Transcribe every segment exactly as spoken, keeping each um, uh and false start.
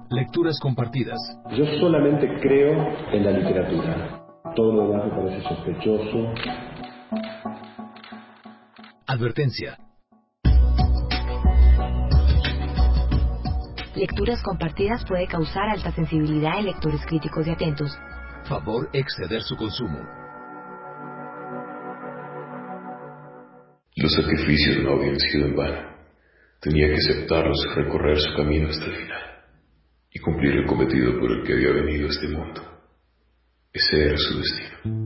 Lecturas compartidas. Yo solamente creo en la literatura. Todo lo demás me parece sospechoso. Advertencia. Lecturas compartidas puede causar alta sensibilidad en lectores críticos y atentos. Favor exceder su consumo. Los sacrificios no habían sido en vano. Tenía que aceptarlos y recorrer su camino hasta el final. Y cumplir el cometido por el que había venido a este mundo. Ese era su destino.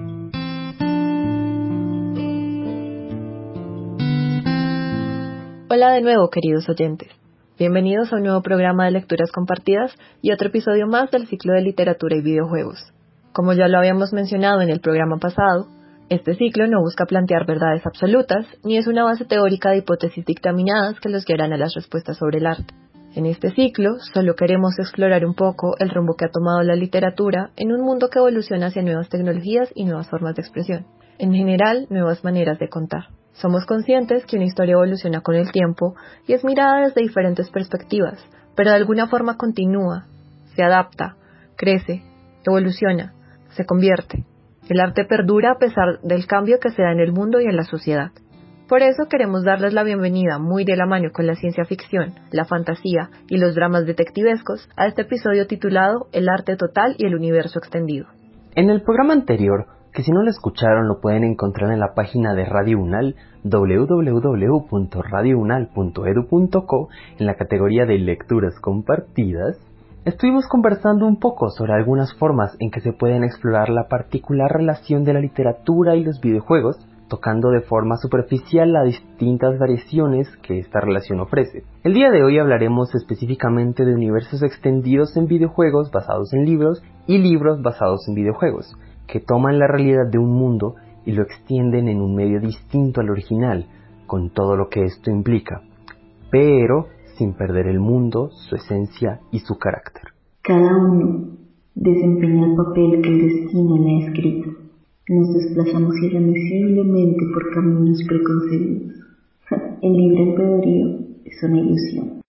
Hola de nuevo, queridos oyentes. Bienvenidos a un nuevo programa de lecturas compartidas y otro episodio más del ciclo de literatura y videojuegos. Como ya lo habíamos mencionado en el programa pasado, este ciclo no busca plantear verdades absolutas, ni es una base teórica de hipótesis dictaminadas que los guiarán a las respuestas sobre el arte. En este ciclo, solo queremos explorar un poco el rumbo que ha tomado la literatura en un mundo que evoluciona hacia nuevas tecnologías y nuevas formas de expresión. En general, nuevas maneras de contar. Somos conscientes que una historia evoluciona con el tiempo y es mirada desde diferentes perspectivas, pero de alguna forma continúa, se adapta, crece, evoluciona, se convierte. El arte perdura a pesar del cambio que se da en el mundo y en la sociedad. Por eso queremos darles la bienvenida muy de la mano con la ciencia ficción, la fantasía y los dramas detectivescos a este episodio titulado El arte total y el universo extendido. En el programa anterior, que si no lo escucharon lo pueden encontrar en la página de Radio UNAL, doble u doble u doble u punto radio unal punto edu punto co, en la categoría de lecturas compartidas, estuvimos conversando un poco sobre algunas formas en que se pueden explorar la particular relación de la literatura y los videojuegos, tocando de forma superficial las distintas variaciones que esta relación ofrece. El día de hoy hablaremos específicamente de universos extendidos en videojuegos basados en libros y libros basados en videojuegos, que toman la realidad de un mundo y lo extienden en un medio distinto al original, con todo lo que esto implica, pero sin perder el mundo, su esencia y su carácter. Cada uno desempeña el papel que el destino le ha escrito. Nos desplazamos irremisiblemente por caminos preconcebidos. El libre albedrío es una ilusión.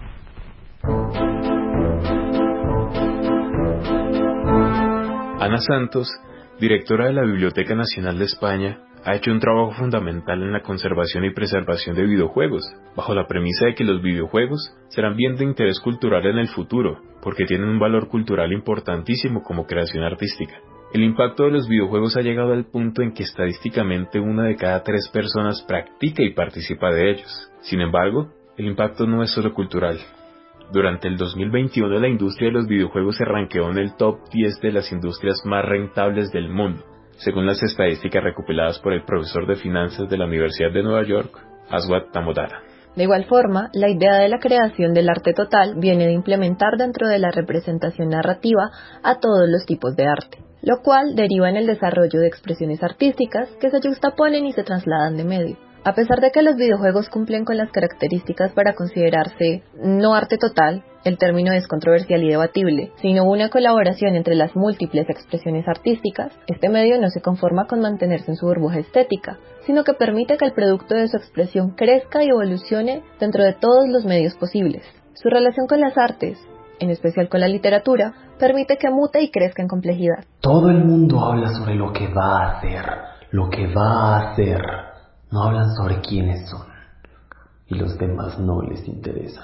Ana Santos, directora de la Biblioteca Nacional de España, ha hecho un trabajo fundamental en la conservación y preservación de videojuegos, bajo la premisa de que los videojuegos serán bien de interés cultural en el futuro, porque tienen un valor cultural importantísimo como creación artística. El impacto de los videojuegos ha llegado al punto en que estadísticamente una de cada tres personas practica y participa de ellos. Sin embargo, el impacto no es solo cultural. Durante el dos mil veintiuno la industria de los videojuegos se ranqueó en el top diez de las industrias más rentables del mundo, según las estadísticas recopiladas por el profesor de finanzas de la Universidad de Nueva York, Aswath Damodaran. De igual forma, la idea de la creación del arte total viene de implementar dentro de la representación narrativa a todos los tipos de arte, lo cual deriva en el desarrollo de expresiones artísticas que se juxtaponen y se trasladan de medio. A pesar de que los videojuegos cumplen con las características para considerarse no arte total, el término es controversial y debatible. Si no hubo una colaboración entre las múltiples expresiones artísticas, este medio no se conforma con mantenerse en su burbuja estética, sino que permite que el producto de su expresión crezca y evolucione dentro de todos los medios posibles. Su relación con las artes, en especial con la literatura, permite que mute y crezca en complejidad. Todo el mundo habla sobre lo que va a hacer, lo que va a hacer. No hablan sobre quiénes son, y los demás no les interesan.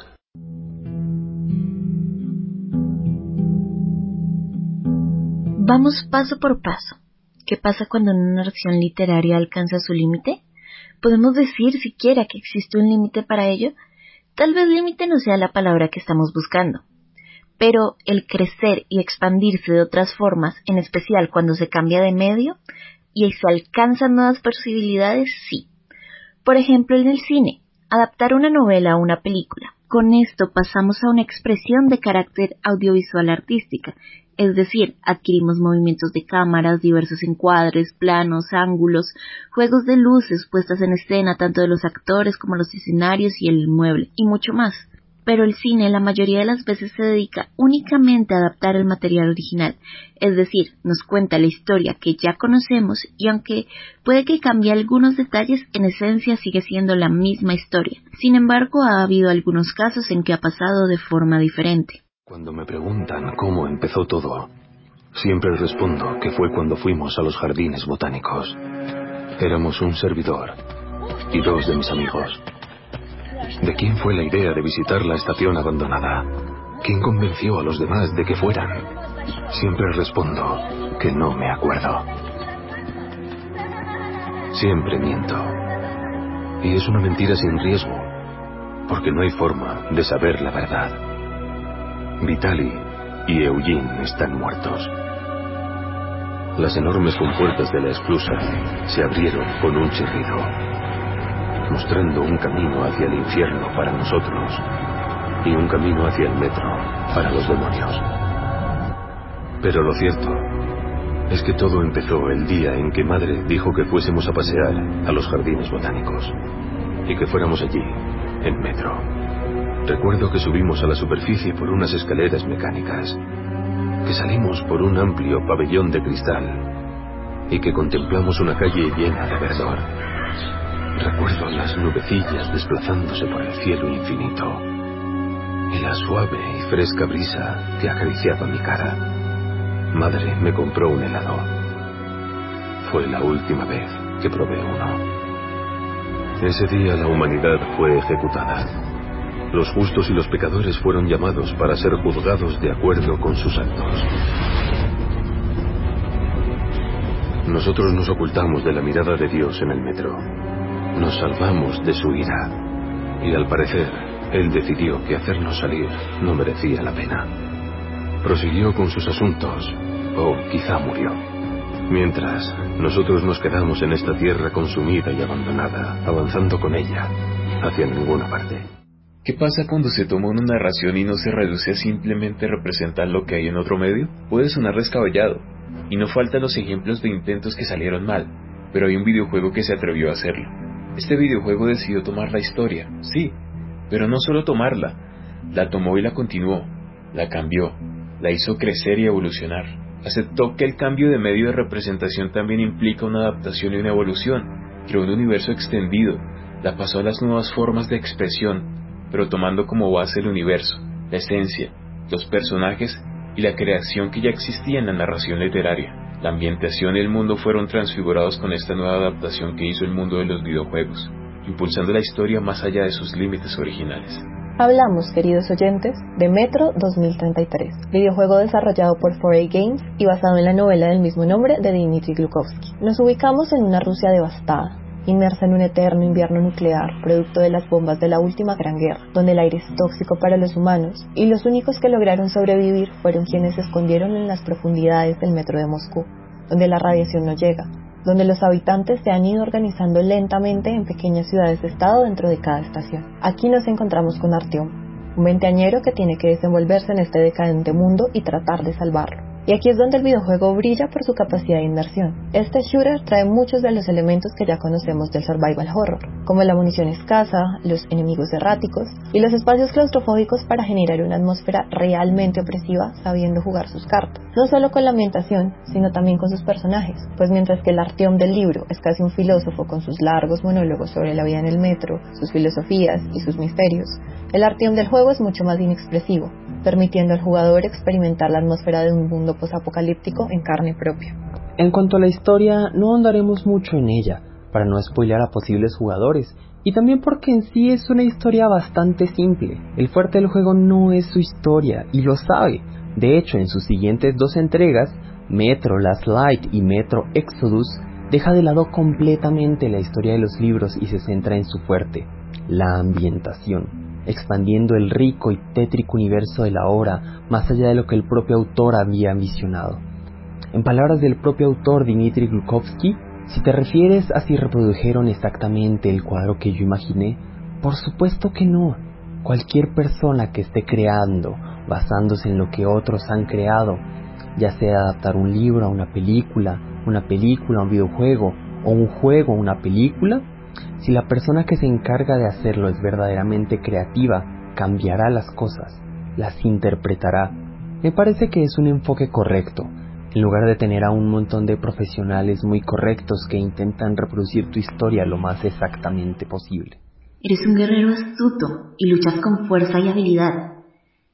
Vamos paso por paso. ¿Qué pasa cuando una narración literaria alcanza su límite? ¿Podemos decir siquiera que existe un límite para ello? Tal vez límite no sea la palabra que estamos buscando. Pero el crecer y expandirse de otras formas, en especial cuando se cambia de medio y se alcanzan nuevas posibilidades, sí. Por ejemplo, en el cine, adaptar una novela a una película. Con esto pasamos a una expresión de carácter audiovisual artística, es decir, adquirimos movimientos de cámaras, diversos encuadres, planos, ángulos, juegos de luces puestas en escena tanto de los actores como los escenarios y el mueble, y mucho más. Pero el cine la mayoría de las veces se dedica únicamente a adaptar el material original, es decir, nos cuenta la historia que ya conocemos y aunque puede que cambie algunos detalles, en esencia sigue siendo la misma historia. Sin embargo, ha habido algunos casos en que ha pasado de forma diferente. Cuando me preguntan cómo empezó todo, siempre respondo que fue cuando fuimos a los jardines botánicos. Éramos un servidor y dos de mis amigos. ¿De quién fue la idea de visitar la estación abandonada? ¿Quién convenció a los demás de que fueran? Siempre respondo que no me acuerdo. Siempre miento. Y es una mentira sin riesgo, porque no hay forma de saber la verdad. Vitali y Eugene están muertos. Las enormes compuertas de la esclusa se abrieron con un chirrido, mostrando un camino hacia el infierno para nosotros y un camino hacia el metro para los demonios. Pero lo cierto es que todo empezó el día en que madre dijo que fuésemos a pasear a los jardines botánicos y que fuéramos allí, en metro. Recuerdo que subimos a la superficie por unas escaleras mecánicas, que salimos por un amplio pabellón de cristal y que contemplamos una calle llena de verdor. Recuerdo las nubecillas desplazándose por el cielo infinito y la suave y fresca brisa que acariciaba mi cara. Madre me compró un helado. Fue la última vez que probé uno. Ese día la humanidad fue ejecutada. Los justos y los pecadores fueron llamados para ser juzgados de acuerdo con sus actos. Nosotros nos ocultamos de la mirada de Dios en el metro. Nos salvamos de su ira. Y al parecer, Él decidió que hacernos salir no merecía la pena. Prosiguió con sus asuntos, o quizá murió. Mientras, nosotros nos quedamos en esta tierra consumida y abandonada, avanzando con ella hacia ninguna parte. ¿Qué pasa cuando se toma una narración y no se reduce a simplemente representar lo que hay en otro medio? Puede sonar descabellado, y no faltan los ejemplos de intentos que salieron mal, pero hay un videojuego que se atrevió a hacerlo. Este videojuego decidió tomar la historia, sí, pero no solo tomarla, la tomó y la continuó, la cambió, la hizo crecer y evolucionar. Aceptó que el cambio de medio de representación también implica una adaptación y una evolución. Creó un universo extendido, la pasó a las nuevas formas de expresión, pero tomando como base el universo, la esencia, los personajes y la creación que ya existía en la narración literaria. La ambientación y el mundo fueron transfigurados con esta nueva adaptación que hizo el mundo de los videojuegos, impulsando la historia más allá de sus límites originales. Hablamos, queridos oyentes, de Metro dos mil treinta y tres, videojuego desarrollado por cuatro A Games y basado en la novela del mismo nombre de Dmitry Glukhovsky. Nos ubicamos en una Rusia devastada, inmersa en un eterno invierno nuclear, producto de las bombas de la última gran guerra, donde el aire es tóxico para los humanos, y los únicos que lograron sobrevivir fueron quienes se escondieron en las profundidades del metro de Moscú, donde la radiación no llega, donde los habitantes se han ido organizando lentamente en pequeñas ciudades-estado dentro de cada estación. Aquí nos encontramos con Artyom, un veinteañero que tiene que desenvolverse en este decadente mundo y tratar de salvarlo. Y aquí es donde el videojuego brilla por su capacidad de inmersión. Este shooter trae muchos de los elementos que ya conocemos del survival horror, como la munición escasa, los enemigos erráticos y los espacios claustrofóbicos para generar una atmósfera realmente opresiva sabiendo jugar sus cartas. No solo con la ambientación, sino también con sus personajes, pues mientras que el Artyom del libro es casi un filósofo con sus largos monólogos sobre la vida en el metro, sus filosofías y sus misterios, el Artyom del juego es mucho más inexpresivo, permitiendo al jugador experimentar la atmósfera de un mundo posapocalíptico en carne propia. En cuanto a la historia, no ahondaremos mucho en ella, para no spoilear a posibles jugadores, y también porque en sí es una historia bastante simple. El fuerte del juego no es su historia, y lo sabe. De hecho, en sus siguientes dos entregas, Metro Last Light y Metro Exodus, deja de lado completamente la historia de los libros y se centra en su fuerte, la ambientación, expandiendo el rico y tétrico universo de la obra más allá de lo que el propio autor había ambicionado. En palabras del propio autor Dmitry Glukhovsky, si te refieres a si reprodujeron exactamente el cuadro que yo imaginé, por supuesto que no. Cualquier persona que esté creando basándose en lo que otros han creado, ya sea adaptar un libro a una película, una película a un videojuego o un juego a una película, si la persona que se encarga de hacerlo es verdaderamente creativa, cambiará las cosas, las interpretará. Me parece que es un enfoque correcto, en lugar de tener a un montón de profesionales muy correctos que intentan reproducir tu historia lo más exactamente posible. Eres un guerrero astuto y luchas con fuerza y habilidad.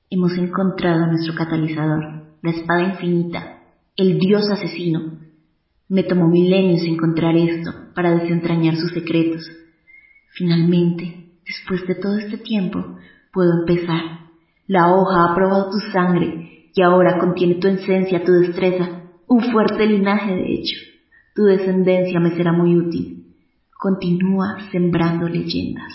Hemos encontrado nuestro catalizador, la espada infinita, el dios asesino. Me tomó milenios encontrar esto para desentrañar sus secretos. Finalmente, después de todo este tiempo, puedo empezar. La hoja ha probado tu sangre y ahora contiene tu esencia, tu destreza, un fuerte linaje de hecho. Tu descendencia me será muy útil. Continúa sembrando leyendas.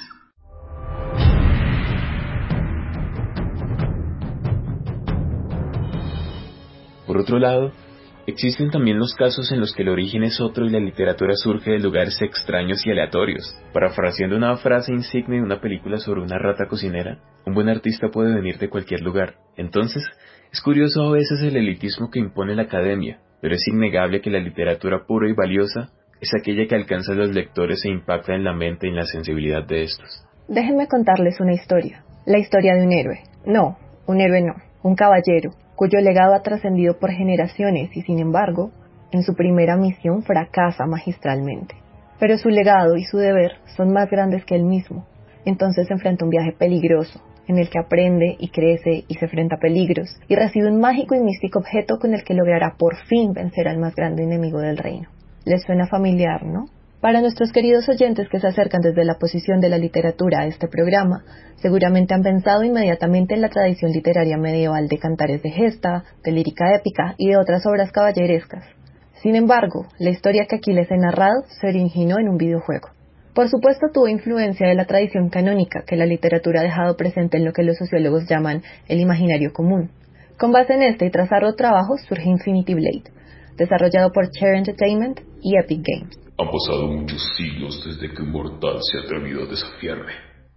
Por otro lado, existen también los casos en los que el origen es otro y la literatura surge de lugares extraños y aleatorios. Parafraseando una frase insigne de una película sobre una rata cocinera, un buen artista puede venir de cualquier lugar. Entonces, es curioso a veces el elitismo que impone la academia, pero es innegable que la literatura pura y valiosa es aquella que alcanza a los lectores e impacta en la mente y en la sensibilidad de estos. Déjenme contarles una historia. La historia de un héroe. No, un héroe no, un caballero, cuyo legado ha trascendido por generaciones y, sin embargo, en su primera misión fracasa magistralmente. Pero su legado y su deber son más grandes que él mismo. Entonces se enfrenta a un viaje peligroso, en el que aprende y crece y se enfrenta a peligros, y recibe un mágico y místico objeto con el que logrará por fin vencer al más grande enemigo del reino. ¿Les suena familiar, no? Para nuestros queridos oyentes que se acercan desde la posición de la literatura a este programa, seguramente han pensado inmediatamente en la tradición literaria medieval de cantares de gesta, de lírica épica y de otras obras caballerescas. Sin embargo, la historia que aquí les he narrado se originó en un videojuego. Por supuesto, tuvo influencia de la tradición canónica que la literatura ha dejado presente en lo que los sociólogos llaman el imaginario común. Con base en este y tras arduos trabajos surge Infinity Blade, desarrollado por Chair Entertainment y Epic Games. Han pasado muchos siglos desde que un mortal se ha atrevido a desafiarme.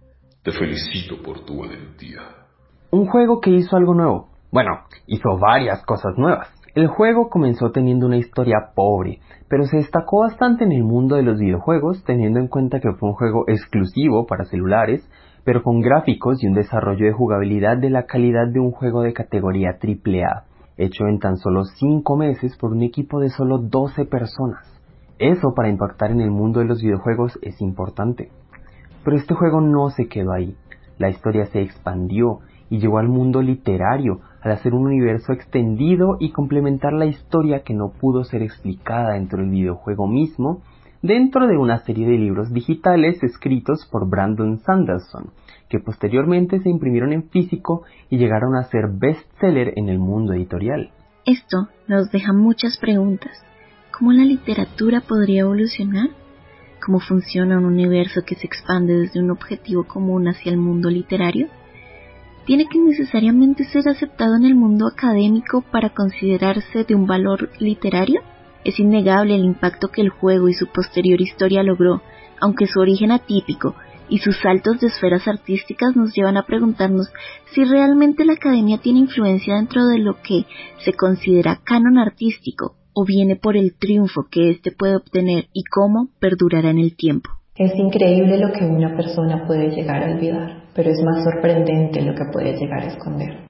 Te felicito por tu valentía. Un juego que hizo algo nuevo. Bueno, hizo varias cosas nuevas. El juego comenzó teniendo una historia pobre, pero se destacó bastante en el mundo de los videojuegos, teniendo en cuenta que fue un juego exclusivo para celulares, pero con gráficos y un desarrollo de jugabilidad de la calidad de un juego de categoría triple A, hecho en tan solo cinco meses por un equipo de solo doce personas. Eso para impactar en el mundo de los videojuegos es importante. Pero este juego no se quedó ahí. La historia se expandió y llegó al mundo literario al hacer un universo extendido y complementar la historia que no pudo ser explicada dentro del videojuego mismo, dentro de una serie de libros digitales escritos por Brandon Sanderson, que posteriormente se imprimieron en físico y llegaron a ser bestseller en el mundo editorial. Esto nos deja muchas preguntas. ¿Cómo la literatura podría evolucionar? ¿Cómo funciona un universo que se expande desde un objetivo común hacia el mundo literario? ¿Tiene que necesariamente ser aceptado en el mundo académico para considerarse de un valor literario? Es innegable el impacto que el juego y su posterior historia logró, aunque su origen atípico y sus saltos de esferas artísticas nos llevan a preguntarnos si realmente la academia tiene influencia dentro de lo que se considera canon artístico, o viene por el triunfo que éste puede obtener y cómo perdurará en el tiempo. Es increíble lo que una persona puede llegar a olvidar, pero es más sorprendente lo que puede llegar a esconder.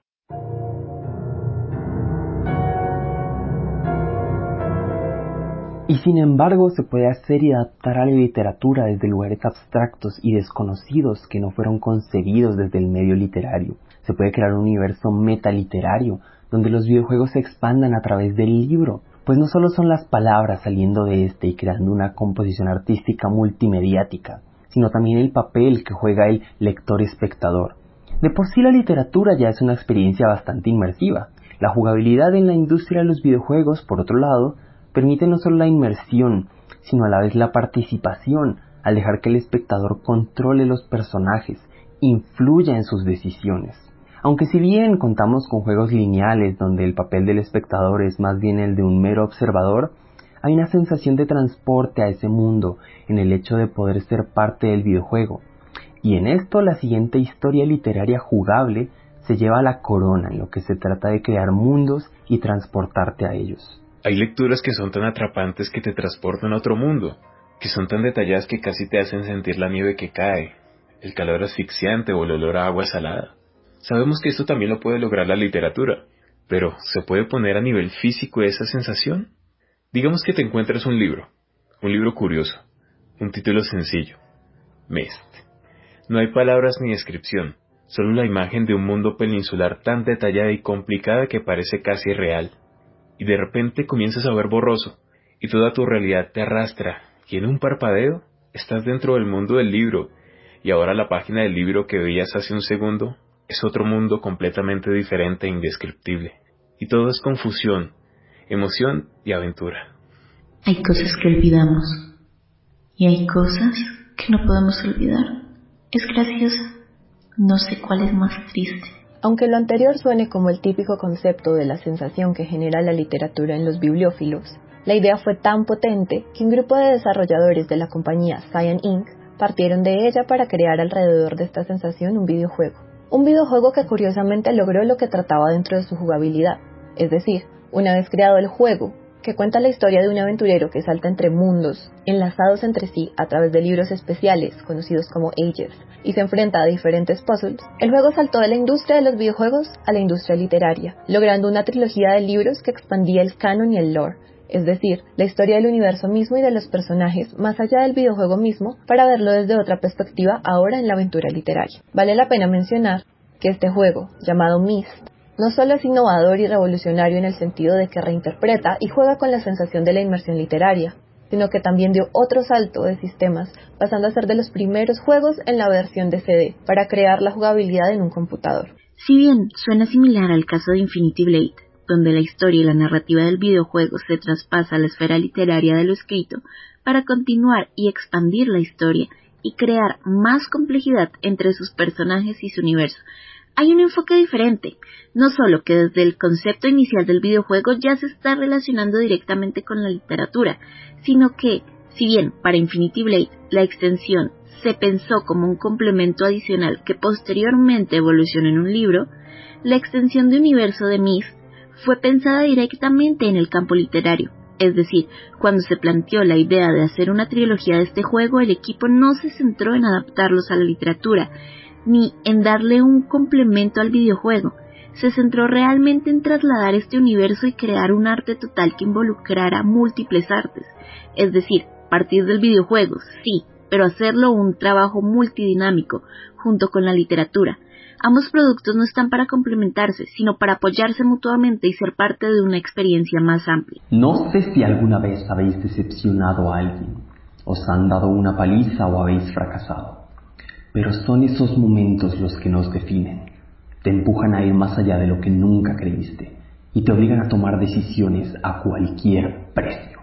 Y sin embargo se puede hacer y adaptar a la literatura desde lugares abstractos y desconocidos que no fueron concebidos desde el medio literario. Se puede crear un universo metaliterario, donde los videojuegos se expandan a través del libro, pues no solo son las palabras saliendo de este y creando una composición artística multimediática, sino también el papel que juega el lector-espectador. De por sí la literatura ya es una experiencia bastante inmersiva. La jugabilidad en la industria de los videojuegos, por otro lado, permite no solo la inmersión, sino a la vez la participación, al dejar que el espectador controle los personajes, influya en sus decisiones. Aunque si bien contamos con juegos lineales donde el papel del espectador es más bien el de un mero observador, hay una sensación de transporte a ese mundo en el hecho de poder ser parte del videojuego. Y en esto la siguiente historia literaria jugable se lleva la corona en lo que se trata de crear mundos y transportarte a ellos. Hay lecturas que son tan atrapantes que te transportan a otro mundo, que son tan detalladas que casi te hacen sentir la nieve que cae, el calor asfixiante o el olor a agua salada. Sabemos que esto también lo puede lograr la literatura, pero ¿se puede poner a nivel físico esa sensación? Digamos que te encuentras un libro, un libro curioso, un título sencillo, Mist. No hay palabras ni descripción, solo la imagen de un mundo peninsular tan detallada y complicada que parece casi real. Y de repente comienzas a ver borroso, y toda tu realidad te arrastra, y en un parpadeo estás dentro del mundo del libro, y ahora la página del libro que veías hace un segundo es otro mundo completamente diferente e indescriptible. Y todo es confusión, emoción y aventura. Hay cosas que olvidamos, y hay cosas que no podemos olvidar. Es graciosa, no sé cuál es más triste. Aunque lo anterior suene como el típico concepto de la sensación que genera la literatura en los bibliófilos, la idea fue tan potente que un grupo de desarrolladores de la compañía Cyan incorporated partieron de ella para crear alrededor de esta sensación un videojuego. Un videojuego que curiosamente logró lo que trataba dentro de su jugabilidad, es decir, una vez creado el juego, que cuenta la historia de un aventurero que salta entre mundos, enlazados entre sí a través de libros especiales, conocidos como Ages, y se enfrenta a diferentes puzzles, el juego saltó de la industria de los videojuegos a la industria literaria, logrando una trilogía de libros que expandía el canon y el lore, es decir, la historia del universo mismo y de los personajes más allá del videojuego mismo, para verlo desde otra perspectiva ahora en la aventura literaria. Vale la pena mencionar que este juego, llamado Myst, no solo es innovador y revolucionario en el sentido de que reinterpreta y juega con la sensación de la inmersión literaria, sino que también dio otro salto de sistemas, pasando a ser de los primeros juegos en la versión de C D, para crear la jugabilidad en un computador. Si bien suena similar al caso de Infinity Blade, donde la historia y la narrativa del videojuego se traspasa a la esfera literaria de lo escrito para continuar y expandir la historia y crear más complejidad entre sus personajes y su universo, hay un enfoque diferente, no solo que desde el concepto inicial del videojuego ya se está relacionando directamente con la literatura, sino que, si bien para Infinity Blade la extensión se pensó como un complemento adicional que posteriormente evolucionó en un libro, la extensión de universo de Myst fue pensada directamente en el campo literario. Es decir, cuando se planteó la idea de hacer una trilogía de este juego, el equipo no se centró en adaptarlos a la literatura, ni en darle un complemento al videojuego. Se centró realmente en trasladar este universo y crear un arte total que involucrara múltiples artes. Es decir, partir del videojuego, sí, pero hacerlo un trabajo multidinámico, junto con la literatura. Ambos productos no están para complementarse, sino para apoyarse mutuamente y ser parte de una experiencia más amplia. No sé si alguna vez habéis decepcionado a alguien, os han dado una paliza o habéis fracasado, pero son esos momentos los que nos definen, te empujan a ir más allá de lo que nunca creíste y te obligan a tomar decisiones a cualquier precio.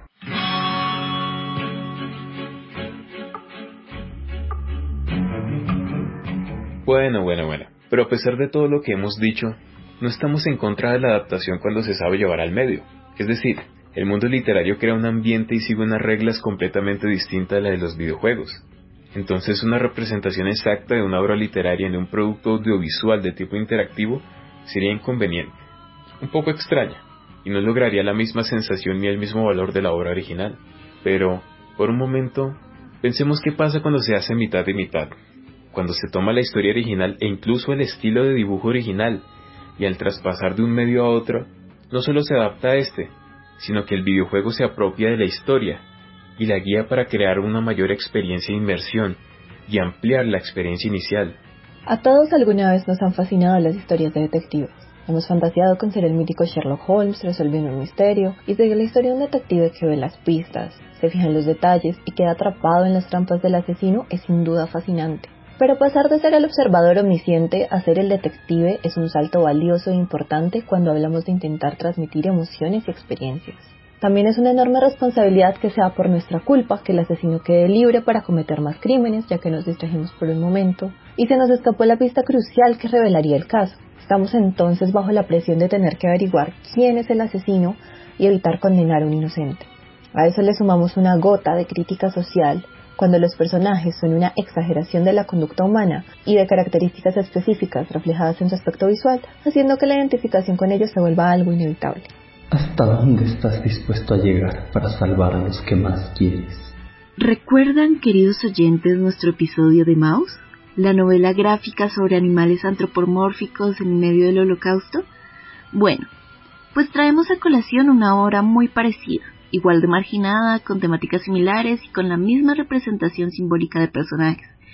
Bueno, bueno, bueno. Pero a pesar de todo lo que hemos dicho, no estamos en contra de la adaptación cuando se sabe llevar al medio. Es decir, el mundo literario crea un ambiente y sigue unas reglas completamente distintas a las de los videojuegos. Entonces una representación exacta de una obra literaria en un producto audiovisual de tipo interactivo sería inconveniente, un poco extraña, y no lograría la misma sensación ni el mismo valor de la obra original. Pero, por un momento, pensemos qué pasa cuando se hace mitad y mitad. Cuando se toma la historia original e incluso el estilo de dibujo original, y al traspasar de un medio a otro, no solo se adapta a este, sino que el videojuego se apropia de la historia, y la guía para crear una mayor experiencia de inmersión, y ampliar la experiencia inicial. A todos alguna vez nos han fascinado las historias de detectives. Hemos fantaseado con ser el mítico Sherlock Holmes resolviendo un misterio, y seguir la historia de un detective que ve las pistas, se fija en los detalles y queda atrapado en las trampas del asesino es sin duda fascinante. Pero pasar de ser el observador omnisciente a ser el detective es un salto valioso e importante cuando hablamos de intentar transmitir emociones y experiencias. También es una enorme responsabilidad que sea por nuestra culpa que el asesino quede libre para cometer más crímenes, ya que nos distrajimos por un momento, y se nos escapó la pista crucial que revelaría el caso. Estamos entonces bajo la presión de tener que averiguar quién es el asesino y evitar condenar a un inocente. A eso le sumamos una gota de crítica social, cuando los personajes son una exageración de la conducta humana y de características específicas reflejadas en su aspecto visual, haciendo que la identificación con ellos se vuelva algo inevitable. ¿Hasta dónde estás dispuesto a llegar para salvar a los que más quieres? ¿Recuerdan, queridos oyentes, nuestro episodio de Maus? La novela gráfica sobre animales antropomórficos en medio del Holocausto. Bueno, pues traemos a colación una obra muy parecida, igual de marginada, con temáticas similares y con la misma representación simbólica de personajes.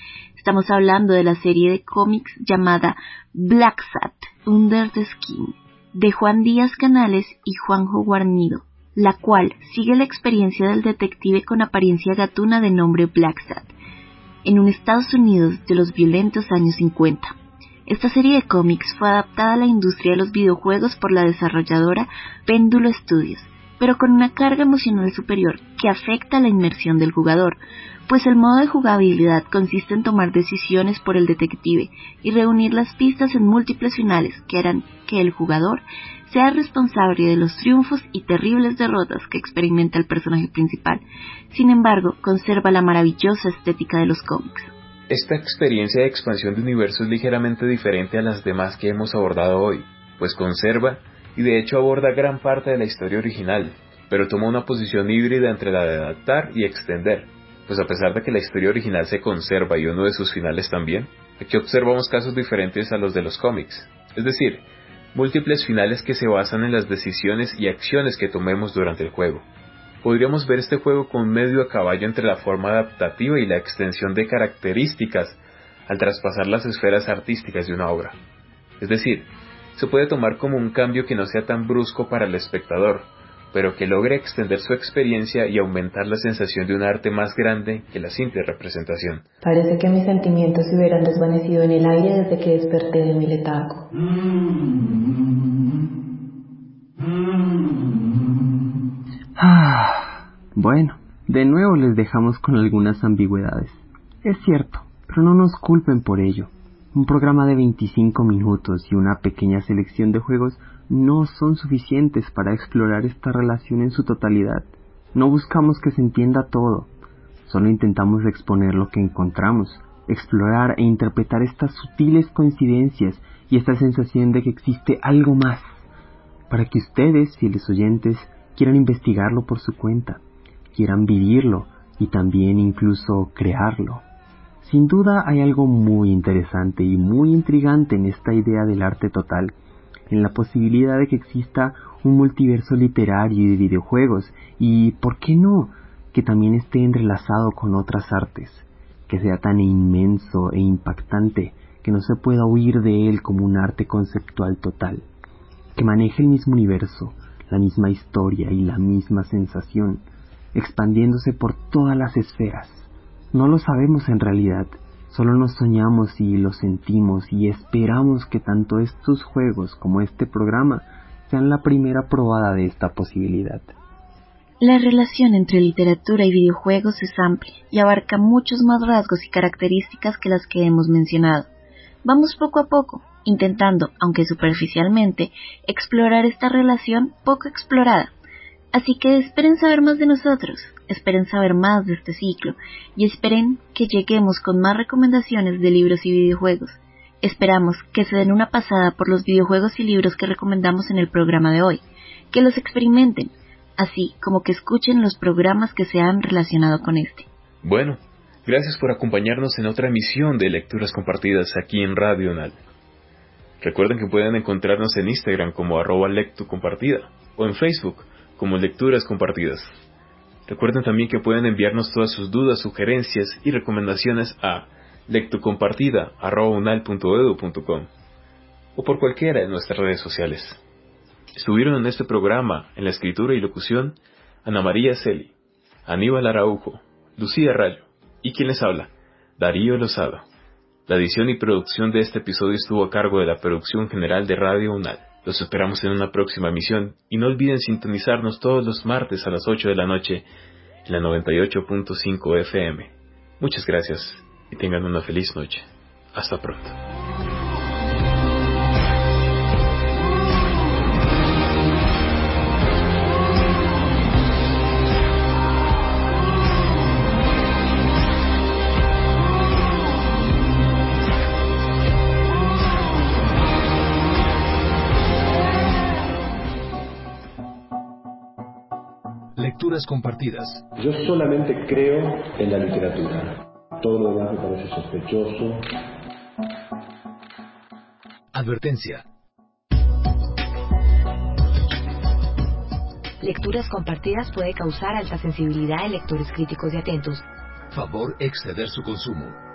Estamos hablando de la serie de cómics llamada Blacksad, Under the Skin, de Juan Díaz Canales y Juanjo Guarnido, la cual sigue la experiencia del detective con apariencia gatuna de nombre Blacksad, en un Estados Unidos de los violentos años cincuenta. Esta serie de cómics fue adaptada a la industria de los videojuegos por la desarrolladora Péndulo Studios, pero con una carga emocional superior que afecta a la inmersión del jugador, pues el modo de jugabilidad consiste en tomar decisiones por el detective y reunir las pistas en múltiples finales que harán que el jugador sea responsable de los triunfos y terribles derrotas que experimenta el personaje principal. Sin embargo, conserva la maravillosa estética de los cómics. Esta experiencia de expansión de universo es ligeramente diferente a las demás que hemos abordado hoy, pues conserva y de hecho aborda gran parte de la historia original, pero toma una posición híbrida entre la de adaptar y extender, pues a pesar de que la historia original se conserva y uno de sus finales también, aquí observamos casos diferentes a los de los cómics, es decir, múltiples finales que se basan en las decisiones y acciones que tomemos durante el juego. Podríamos ver este juego como un medio a caballo entre la forma adaptativa y la extensión de características al traspasar las esferas artísticas de una obra. Es decir, se puede tomar como un cambio que no sea tan brusco para el espectador, pero que logre extender su experiencia y aumentar la sensación de un arte más grande que la simple representación. Parece que mis sentimientos se hubieran desvanecido en el aire desde que desperté de mi letargo. Ah, bueno, de nuevo les dejamos con algunas ambigüedades. Es cierto, pero no nos culpen por ello. Un programa de veinticinco minutos y una pequeña selección de juegos no son suficientes para explorar esta relación en su totalidad. No buscamos que se entienda todo, solo intentamos exponer lo que encontramos, explorar e interpretar estas sutiles coincidencias y esta sensación de que existe algo más, para que ustedes, fieles oyentes, quieran investigarlo por su cuenta, quieran vivirlo y también incluso crearlo. Sin duda hay algo muy interesante y muy intrigante en esta idea del arte total, en la posibilidad de que exista un multiverso literario y de videojuegos y, ¿por qué no?, que también esté entrelazado con otras artes, que sea tan inmenso e impactante que no se pueda huir de él como un arte conceptual total, que maneje el mismo universo, la misma historia y la misma sensación, expandiéndose por todas las esferas. No lo sabemos en realidad, solo nos soñamos y lo sentimos y esperamos que tanto estos juegos como este programa sean la primera probada de esta posibilidad. La relación entre literatura y videojuegos es amplia y abarca muchos más rasgos y características que las que hemos mencionado. Vamos poco a poco, intentando, aunque superficialmente, explorar esta relación poco explorada. Así que esperen saber más de nosotros, esperen saber más de este ciclo y esperen que lleguemos con más recomendaciones de libros y videojuegos. Esperamos que se den una pasada por los videojuegos y libros que recomendamos en el programa de hoy, que los experimenten, así como que escuchen los programas que se han relacionado con este. Bueno, gracias por acompañarnos en otra emisión de Lecturas Compartidas aquí en Radio UNAL. Recuerden que pueden encontrarnos en Instagram como arroba lectucompartida o en Facebook como Lecturas Compartidas. Recuerden también que pueden enviarnos todas sus dudas, sugerencias y recomendaciones a lectucompartida arroba unal punto edu punto com o por cualquiera de nuestras redes sociales. Estuvieron en este programa, en la escritura y locución, Ana María Celi, Aníbal Araujo, Lucía Rayo y quien les habla, Darío Lozada. La edición y producción de este episodio estuvo a cargo de la producción general de Radio UNAL. Los esperamos en una próxima emisión y no olviden sintonizarnos todos los martes a las ocho de la noche en la noventa y ocho punto cinco F M. Muchas gracias y tengan una feliz noche. Hasta pronto. Lecturas compartidas. Yo solamente creo en la literatura. Todo lo demás me parece sospechoso. Advertencia. Lecturas compartidas puede causar alta sensibilidad en lectores críticos y atentos. Favor exceder su consumo.